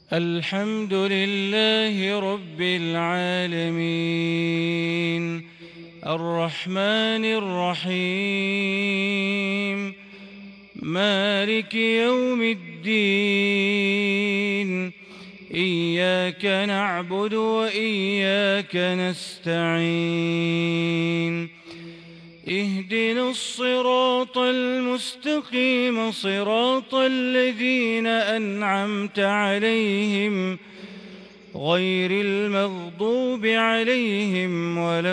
الحمد لله رب العالمين الرحمن الرحيم مالك يوم الدين إياك نعبد وإياك نستعين اهدنا الصراط المستقيم صراط الذين أنعمت عليهم غير المغضوب عليهم ولا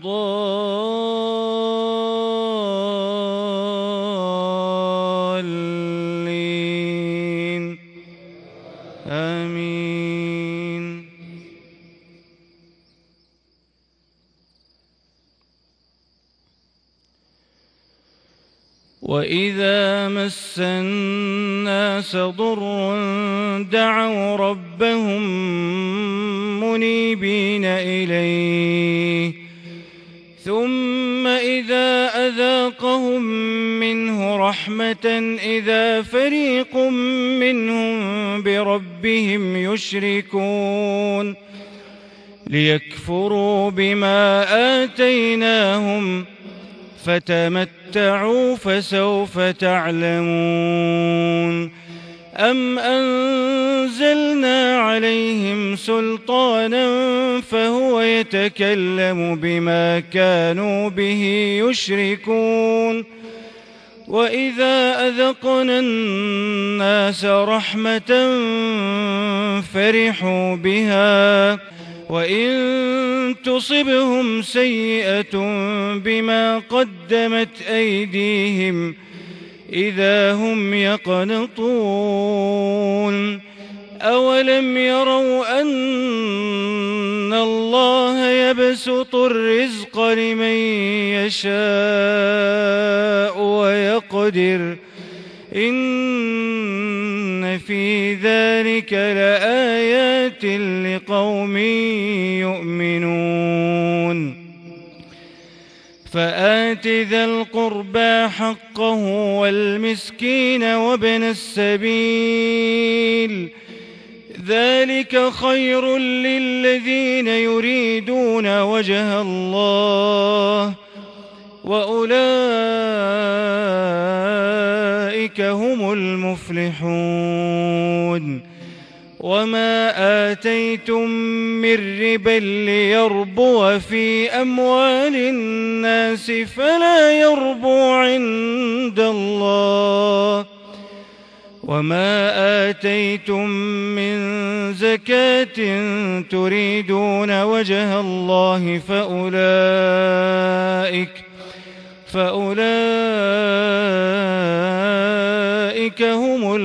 الضالين آمين. وإذا مس الناس ضر دعوا ربهم منيبين إليه ثم إذا أذاقهم منه رحمة إذا فريق منهم بربهم يشركون ليكفروا بما آتيناهم فتمتعوا فسوف تعلمون. أم أنزلنا عليهم سلطانا فهو يتكلم بما كانوا به يشركون وإذا أذقنا الناس رحمة فرحوا بها وإن تصبهم سيئة بما قدمت أيديهم إذا هم يقنطون. أولم يروا أن الله يبسط الرزق لمن يشاء ويقدر إن في ذلك لآيات لقوم يؤمنون. فآت ذا القربى حقه والمسكين وابن السبيل ذلك خير للذين يريدون وجه الله وأولئك هم المفلحون. وما آتيتم من ربا ليربو في أموال الناس فلا يربو عند الله وما آتيتم من زكاة تريدون وجه الله فأولئك هم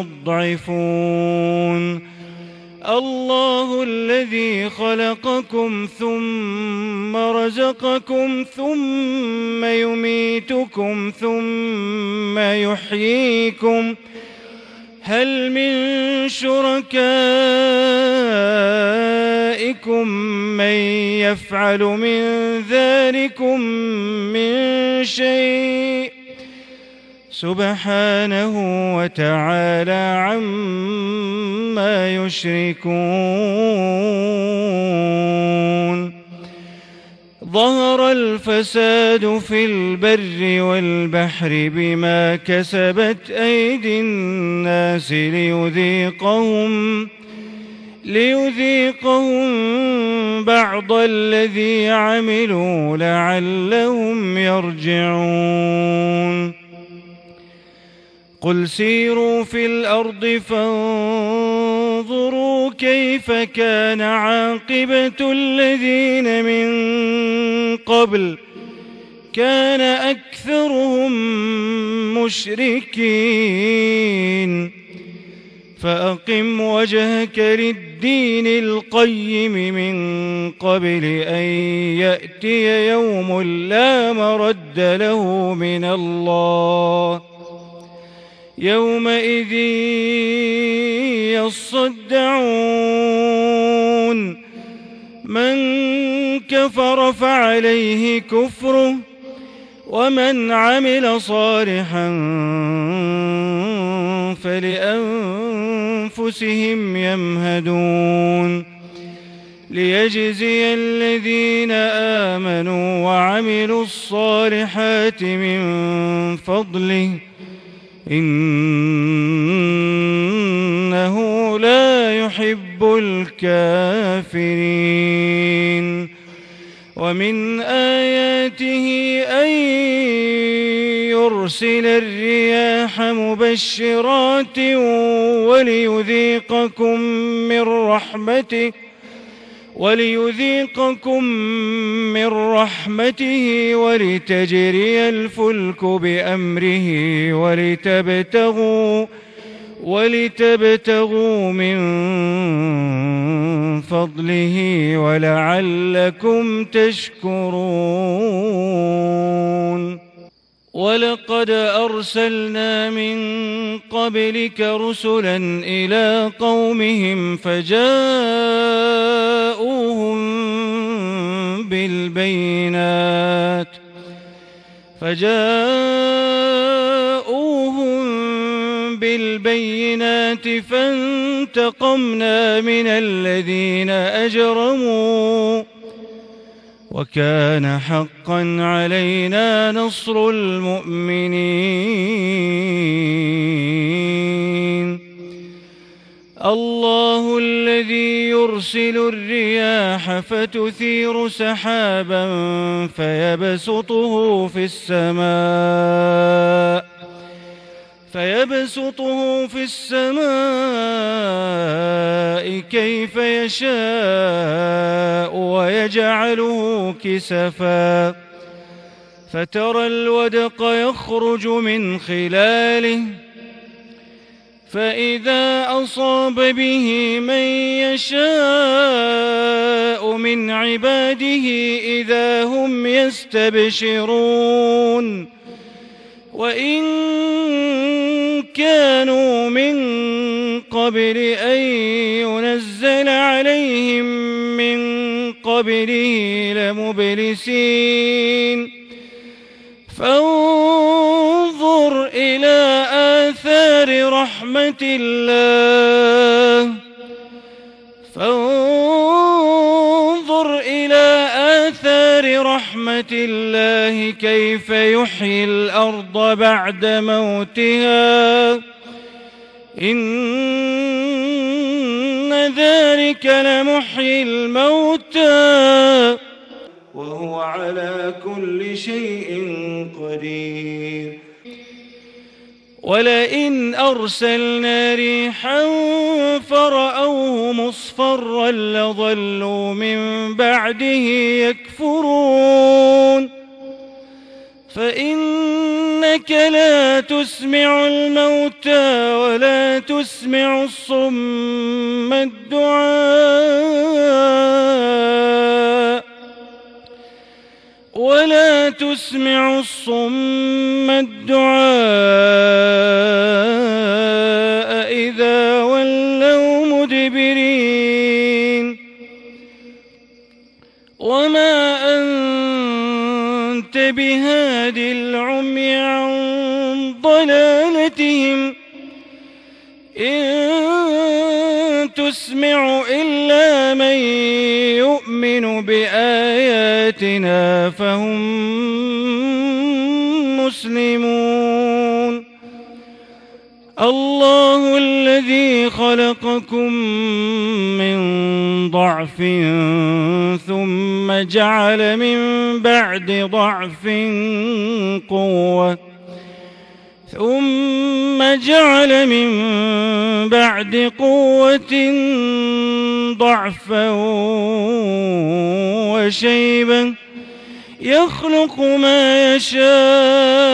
المضعفون. الله الذي خلقكم ثم رزقكم ثم يميتكم ثم يحييكم هل من شركائكم من يفعل من ذلكم من شيء سبحانه وتعالى عما يشركون. ظهر الفساد في البر والبحر بما كسبت أيدي الناس ليذيقهم بعض الذي عملوا لعلهم يرجعون. قل سيروا في الأرض فانظروا كيف كان عاقبة الذين من قبل كان أكثرهم مشركين فأقم وجهك للدين القيم من قبل أن يأتي يوم لا مرد له من الله يومئذ يصدعون. من كفر فعليه كفره ومن عمل صالحا أنفسهم يمهدون ليجزي الذين آمنوا وعملوا الصالحات من فضله إنه لا يحب الكافرين ومن آياته أن يرسل الرياح مبشرات وليذيقكم من رحمته ولتجري الفلك بأمره ولتبتغوا من فضله ولعلكم تشكرون ولقد أرسلنا من قبلك رسلا إلى قومهم فجاءوهم بالبينات فانتقمنا من الذين أجرموا وكان حقا علينا نصر المؤمنين الله الذي يرسل الرياح فتثير سحابا فيبسطه في السماء كيف يشاء ويجعله كسفا فترى الودق يخرج من خلاله فإذا أصاب به من يشاء من عباده إذا هم يستبشرون وإن كانوا من قبل أن ينزل عليهم من قبله لمبلسين فانظر إلى آثار رحمة الله كيف يحيي الأرض بعد موتها إن ذلك لمحيي الموتى وهو على كل شيء قدير ولئن أرسلنا ريحا فرأوه مصفرا لظلوا من بعده يكفرون فإنك لا تسمع الموتى ولا تسمع الصم الدعاء إذا ولوا مدبرين وما أنت بهاد العمي عن ضلالتهم إن تسمع إلا من يؤمن بآياتنا فهم مسلمون الله الذي خلقكم من ضعف ثم جعل من بعد ضعف قوة ضعفا وشيبا يخلق ما يشاء